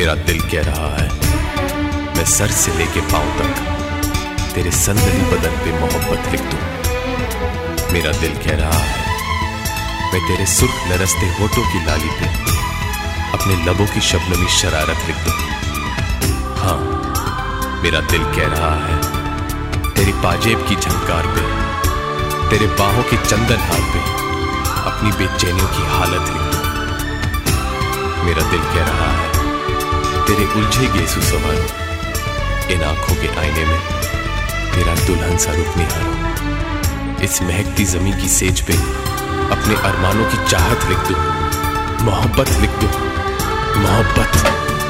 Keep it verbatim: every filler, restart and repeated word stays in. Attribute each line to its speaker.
Speaker 1: मेरा दिल कह रहा है मैं सर से लेके पांव तक तेरे संदली बदन पे मोहब्बत लिख दूं। मेरा दिल कह रहा है मैं तेरे सुर्ख लरसते होठों की लाली पे अपने लबों की शबनमी शरारत लिख दूं। हाँ, मेरा दिल कह रहा है तेरी पाजेब की झंकार पे, तेरे बाहों की चंदन हार पे अपनी बेचैनियों की हालत लिख दूं। मेरा दिल कह रहा है तेरे उलझे गेसू सवारों, इन आंखों के आईने में तेरा दुल्हन सा रूप निहारो। इस महकती जमीन की सेज पे अपने अरमानों की चाहत लिख दूं, मोहब्बत लिख दूं, मोहब्बत।